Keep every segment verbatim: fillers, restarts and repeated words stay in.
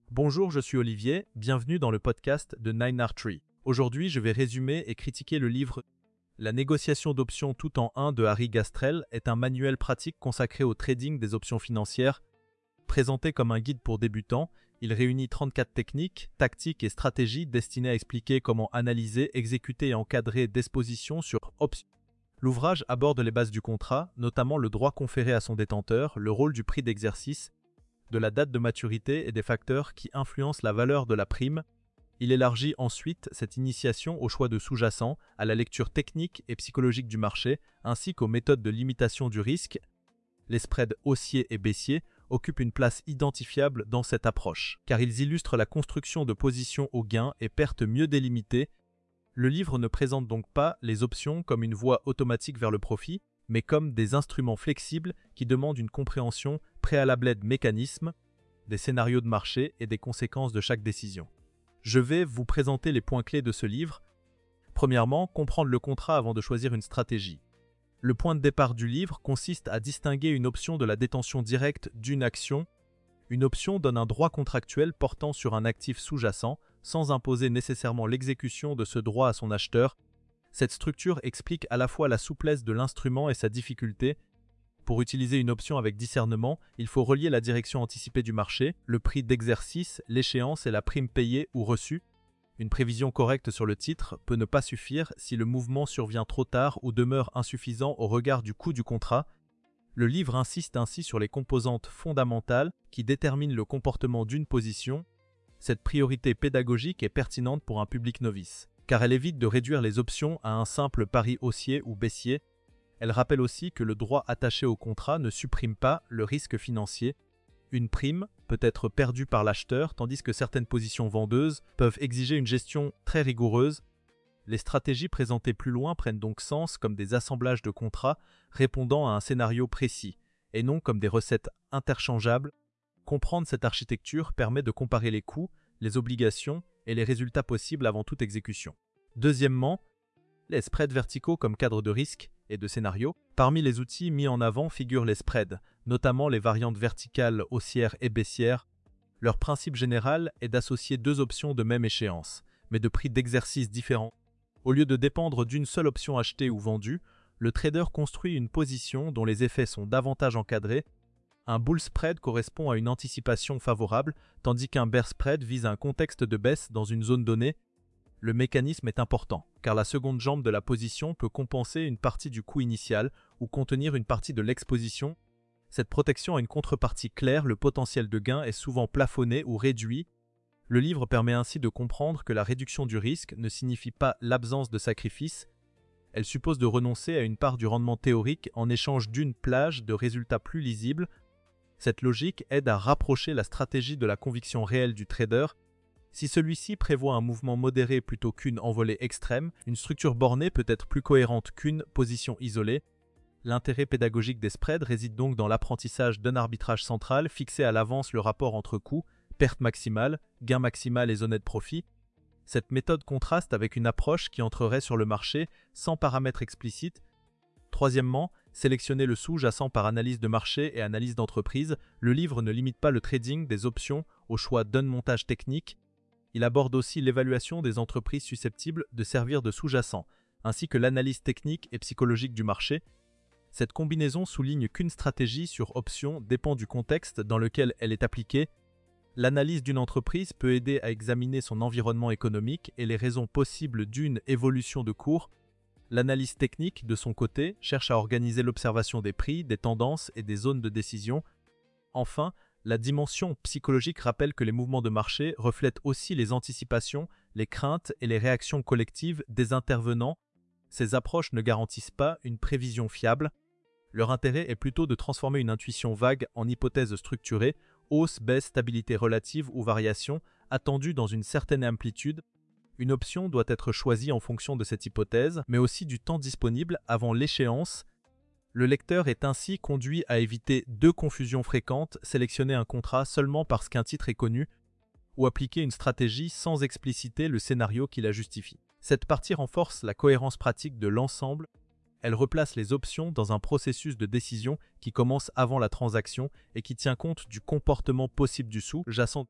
Bonjour, je suis Olivier, bienvenue dans le podcast de Nine R Tree. Aujourd'hui, je vais résumer et critiquer le livre La négociation d'options tout en un de Harry Gastrell est un manuel pratique consacré au trading des options financières. Présenté comme un guide pour débutants, il réunit trente-quatre techniques, tactiques et stratégies destinées à expliquer comment analyser, exécuter et encadrer des positions sur options. L'ouvrage aborde les bases du contrat, notamment le droit conféré à son détenteur, le rôle du prix d'exercice, de la date de maturité et des facteurs qui influencent la valeur de la prime. Il élargit ensuite cette initiation au choix de sous-jacents, à la lecture technique et psychologique du marché, ainsi qu'aux méthodes de limitation du risque. Les spreads haussiers et baissiers occupent une place identifiable dans cette approche, car ils illustrent la construction de positions aux gains et pertes mieux délimitées. Le livre ne présente donc pas les options comme une voie automatique vers le profit, mais comme des instruments flexibles qui demandent une compréhension préalable des mécanismes, des scénarios de marché et des conséquences de chaque décision. Je vais vous présenter les points clés de ce livre. Premièrement, comprendre le contrat avant de choisir une stratégie. Le point de départ du livre consiste à distinguer une option de la détention directe d'une action. Une option donne un droit contractuel portant sur un actif sous-jacent, sans imposer nécessairement l'exécution de ce droit à son acheteur. Cette structure explique à la fois la souplesse de l'instrument et sa difficulté. Pour utiliser une option avec discernement, il faut relier la direction anticipée du marché, le prix d'exercice, l'échéance et la prime payée ou reçue. Une prévision correcte sur le titre peut ne pas suffire si le mouvement survient trop tard ou demeure insuffisant au regard du coût du contrat. Le livre insiste ainsi sur les composantes fondamentales qui déterminent le comportement d'une position. Cette priorité pédagogique est pertinente pour un public novice, car elle évite de réduire les options à un simple pari haussier ou baissier. Elle rappelle aussi que le droit attaché au contrat ne supprime pas le risque financier. Une prime peut être perdue par l'acheteur, tandis que certaines positions vendeuses peuvent exiger une gestion très rigoureuse. Les stratégies présentées plus loin prennent donc sens comme des assemblages de contrats répondant à un scénario précis, et non comme des recettes interchangeables. Comprendre cette architecture permet de comparer les coûts, les obligations et les résultats possibles avant toute exécution. Deuxièmement, les spreads verticaux comme cadre de risque et de scénario. Parmi les outils mis en avant figurent les spreads, notamment les variantes verticales haussières et baissières. Leur principe général est d'associer deux options de même échéance, mais de prix d'exercice différents. Au lieu de dépendre d'une seule option achetée ou vendue, le trader construit une position dont les effets sont davantage encadrés. Un bull spread correspond à une anticipation favorable, tandis qu'un bear spread vise un contexte de baisse dans une zone donnée. Le mécanisme est important, car la seconde jambe de la position peut compenser une partie du coût initial ou contenir une partie de l'exposition. Cette protection a une contrepartie claire, le potentiel de gain est souvent plafonné ou réduit. Le livre permet ainsi de comprendre que la réduction du risque ne signifie pas l'absence de sacrifice. Elle suppose de renoncer à une part du rendement théorique en échange d'une plage de résultats plus lisibles. Cette logique aide à rapprocher la stratégie de la conviction réelle du trader. Si celui-ci prévoit un mouvement modéré plutôt qu'une envolée extrême, une structure bornée peut être plus cohérente qu'une position isolée. L'intérêt pédagogique des spreads réside donc dans l'apprentissage d'un arbitrage central fixé à l'avance le rapport entre coût, perte maximale, gain maximal et zone de profit. Cette méthode contraste avec une approche qui entrerait sur le marché sans paramètres explicites. Troisièmement, sélectionner le sous-jacent par analyse de marché et analyse d'entreprise. Le livre ne limite pas le trading des options au choix d'un montage technique. Il aborde aussi l'évaluation des entreprises susceptibles de servir de sous-jacent, ainsi que l'analyse technique et psychologique du marché. Cette combinaison souligne qu'une stratégie sur option dépend du contexte dans lequel elle est appliquée. L'analyse d'une entreprise peut aider à examiner son environnement économique et les raisons possibles d'une évolution de cours. L'analyse technique, de son côté, cherche à organiser l'observation des prix, des tendances et des zones de décision. Enfin, la dimension psychologique rappelle que les mouvements de marché reflètent aussi les anticipations, les craintes et les réactions collectives des intervenants. Ces approches ne garantissent pas une prévision fiable. Leur intérêt est plutôt de transformer une intuition vague en hypothèse structurée, hausse, baisse, stabilité relative ou variation, attendue dans une certaine amplitude. Une option doit être choisie en fonction de cette hypothèse, mais aussi du temps disponible avant l'échéance. Le lecteur est ainsi conduit à éviter deux confusions fréquentes, sélectionner un contrat seulement parce qu'un titre est connu, ou appliquer une stratégie sans expliciter le scénario qui la justifie. Cette partie renforce la cohérence pratique de l'ensemble. Elle replace les options dans un processus de décision qui commence avant la transaction et qui tient compte du comportement possible du sous-jacent.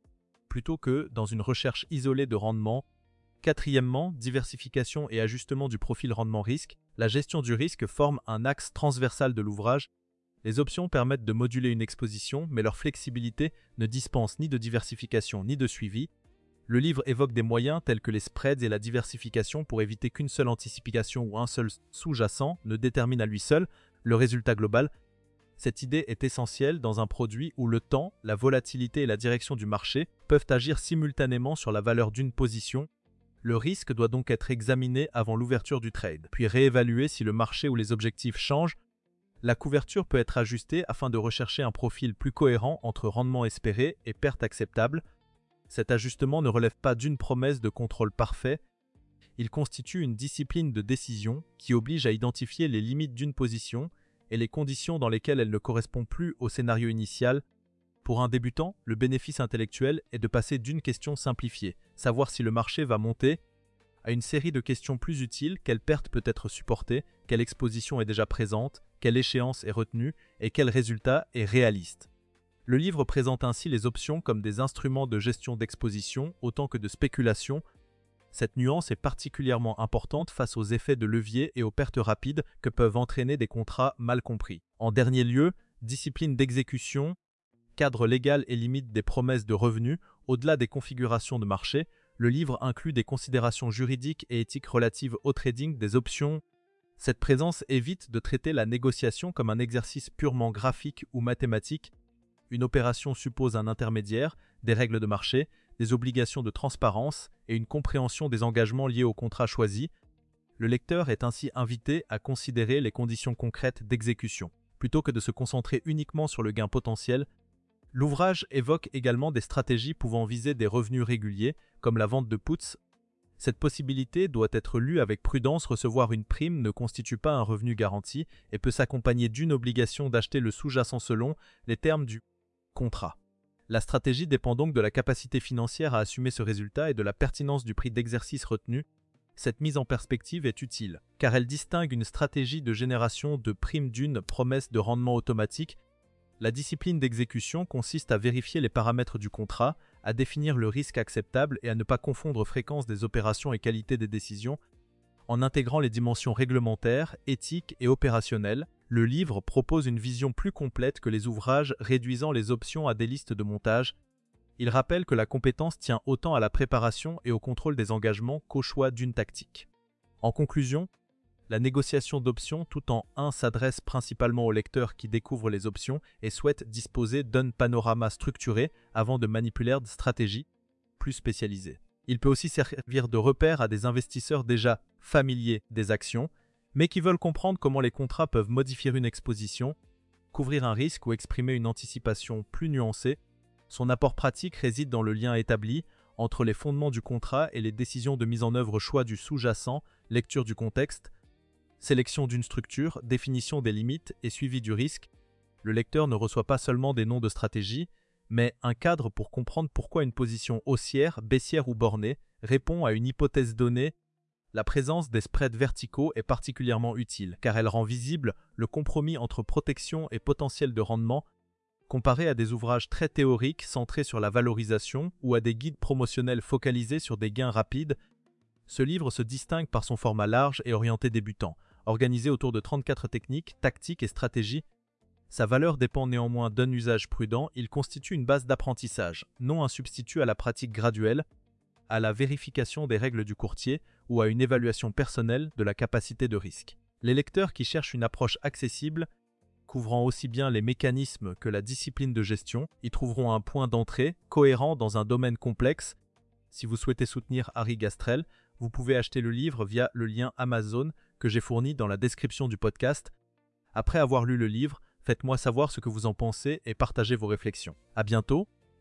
plutôt que dans une recherche isolée de rendement. Quatrièmement, diversification et ajustement du profil rendement-risque. La gestion du risque forme un axe transversal de l'ouvrage. Les options permettent de moduler une exposition, mais leur flexibilité ne dispense ni de diversification ni de suivi. Le livre évoque des moyens tels que les spreads et la diversification pour éviter qu'une seule anticipation ou un seul sous-jacent ne détermine à lui seul le résultat global. Cette idée est essentielle dans un produit où le temps, la volatilité et la direction du marché peuvent agir simultanément sur la valeur d'une position. Le risque doit donc être examiné avant l'ouverture du trade, puis réévalué si le marché ou les objectifs changent. La couverture peut être ajustée afin de rechercher un profil plus cohérent entre rendement espéré et perte acceptable. Cet ajustement ne relève pas d'une promesse de contrôle parfait. Il constitue une discipline de décision qui oblige à identifier les limites d'une position et les conditions dans lesquelles elle ne correspond plus au scénario initial. Pour un débutant, le bénéfice intellectuel est de passer d'une question simplifiée, savoir si le marché va monter, à une série de questions plus utiles, quelle perte peut être supportée, quelle exposition est déjà présente, quelle échéance est retenue et quel résultat est réaliste. Le livre présente ainsi les options comme des instruments de gestion d'exposition autant que de spéculation. Cette nuance est particulièrement importante face aux effets de levier et aux pertes rapides que peuvent entraîner des contrats mal compris. En dernier lieu, discipline d'exécution, cadre légal et limite des promesses de revenus. Au-delà des configurations de marché, le livre inclut des considérations juridiques et éthiques relatives au trading des options. Cette présence évite de traiter la négociation comme un exercice purement graphique ou mathématique. Une opération suppose un intermédiaire, des règles de marché, des obligations de transparence et une compréhension des engagements liés au contrat choisi. Le lecteur est ainsi invité à considérer les conditions concrètes d'exécution. Plutôt que de se concentrer uniquement sur le gain potentiel, l'ouvrage évoque également des stratégies pouvant viser des revenus réguliers, comme la vente de puts. Cette possibilité doit être lue avec prudence. Recevoir une prime ne constitue pas un revenu garanti et peut s'accompagner d'une obligation d'acheter le sous-jacent selon les termes du contrat. La stratégie dépend donc de la capacité financière à assumer ce résultat et de la pertinence du prix d'exercice retenu. Cette mise en perspective est utile, car elle distingue une stratégie de génération de primes d'une promesse de rendement automatique. La discipline d'exécution consiste à vérifier les paramètres du contrat, à définir le risque acceptable et à ne pas confondre fréquence des opérations et qualité des décisions. En intégrant les dimensions réglementaires, éthiques et opérationnelles, le livre propose une vision plus complète que les ouvrages réduisant les options à des listes de montage. Il rappelle que la compétence tient autant à la préparation et au contrôle des engagements qu'au choix d'une tactique. En conclusion, la négociation d'options tout en un s'adresse principalement aux lecteurs qui découvrent les options et souhaitent disposer d'un panorama structuré avant de manipuler de stratégies plus spécialisées. Il peut aussi servir de repère à des investisseurs déjà familiers des actions, mais qui veulent comprendre comment les contrats peuvent modifier une exposition, couvrir un risque ou exprimer une anticipation plus nuancée. Son apport pratique réside dans le lien établi entre les fondements du contrat et les décisions de mise en œuvre, choix du sous-jacent, lecture du contexte, sélection d'une structure, définition des limites et suivi du risque. Le lecteur ne reçoit pas seulement des noms de stratégie, mais un cadre pour comprendre pourquoi une position haussière, baissière ou bornée répond à une hypothèse donnée. La présence des spreads verticaux est particulièrement utile, car elle rend visible le compromis entre protection et potentiel de rendement. Comparé à des ouvrages très théoriques centrés sur la valorisation ou à des guides promotionnels focalisés sur des gains rapides, ce livre se distingue par son format large et orienté débutant, organisé autour de trente-quatre techniques, tactiques et stratégies. Sa valeur dépend néanmoins d'un usage prudent. Il constitue une base d'apprentissage, non un substitut à la pratique graduelle, à la vérification des règles du courtier ou à une évaluation personnelle de la capacité de risque. Les lecteurs qui cherchent une approche accessible, couvrant aussi bien les mécanismes que la discipline de gestion, y trouveront un point d'entrée cohérent dans un domaine complexe. Si vous souhaitez soutenir Harry Gastrell, vous pouvez acheter le livre via le lien Amazon que j'ai fourni dans la description du podcast. Après avoir lu le livre, faites-moi savoir ce que vous en pensez et partagez vos réflexions. À bientôt!